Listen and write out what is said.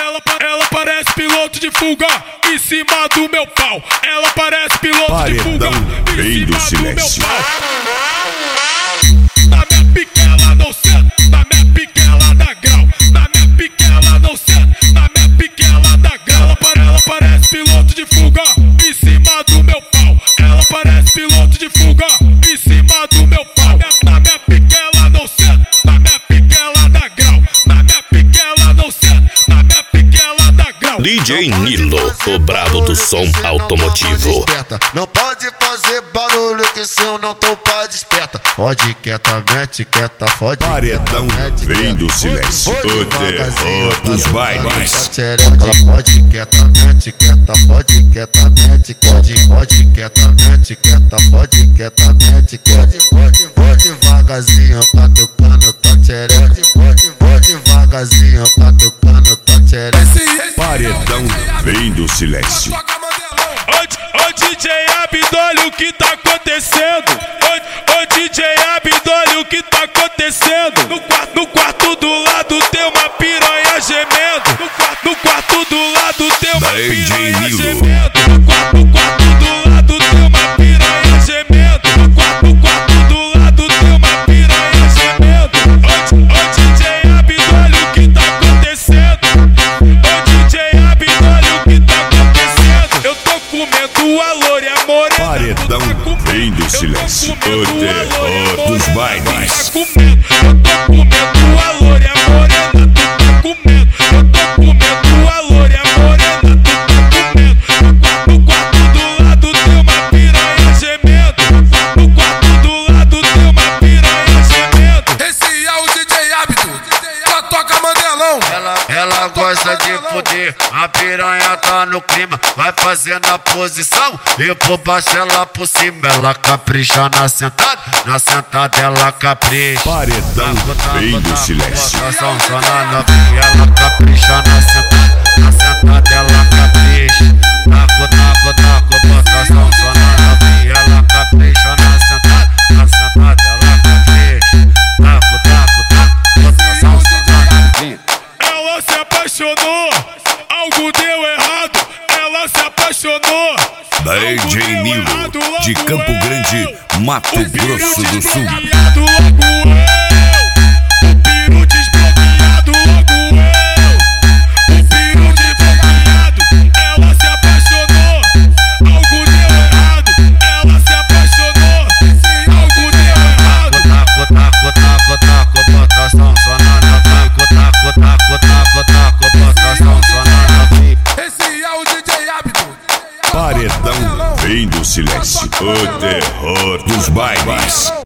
Ela parece piloto de fuga em cima do meu pau. Ela parece piloto de fuga em cima do meu pau. Na minha pique ela não senta, na minha pique ela dá grau. Na minha pique ela não senta, na minha pique ela dá grau. Ela parece piloto de fuga em cima do meu pau. Ela parece piloto de fuga em cima do meu pau. Na minha pique ela não senta, na minha pique ela dá grau. Na minha pique ela não senta, na minha pique ela dá grau. DJ Nilo, o brabo do som automotivo. Não pode fazer barulho que se eu não tô pra desperta. Fode quieta, mete quieta, fode. Paredão vem do silêncio, o terror dos bailes. Fode quieta, mete quieta, fode quieta, mete quieta, fode quieta, mete quieta, fode quieta, mete quieta. Vou devagarzinho catucando tua tchereca. Vou devagarzinho catucando tua tchereca. Paredão vem do silêncio. Ô DJ Abdo, olha o que tá acontecendo. Ô DJ Abdo, olha o que tá acontecendo. No quarto do lado tem uma piranha gemendo. No quarto do lado tem uma piranha gemendo. No quarto do lado tem uma piranha gemendo. No quarto do lado tem uma piranha gemendo. Ô DJ Abdo, olha o que tá acontecendo. Ô DJ Abdo, olha o que tá acontecendo. Eu tô comendo a loura e a morena. Paredão vem do silêncio, o terror dos bailes. Eu tô comendo a loura e a morena, tu tá comendo. Eu tô comendo a loura e a morena, tu tá comendo. No quarto do lado tem uma piranha gemendo. No quarto do lado tem uma piranha gemendo. Esse é o DJ Abdo, só toca Mandelão. Ela gosta de foder, a piranha tá no clima. Vai fazendo a posição e por baixo ela por cima. Ela capricha na sentada ela capricha. Paredão vem do silêncio. Ela capricha na sentada ela capricha. Taco, botação só na novinha. Ela capricha na sentada ela capricha. Taco, botação só na novinha. Ela se apaixonou, algo deu errado. Ela se apaixonou. DJ Nilo, de Campo Grande, Mato Grosso do Sul. O peru desbloqueado, logo eu. O peru desbloqueado. Ela se apaixonou, algo deu errado. Ela se apaixonou, algo deu errado. Taco, botação só na novinha. Taco, botação só na novinha. Esse é o DJ Abdo. Paredão vem do silêncio, o terror dos bailes.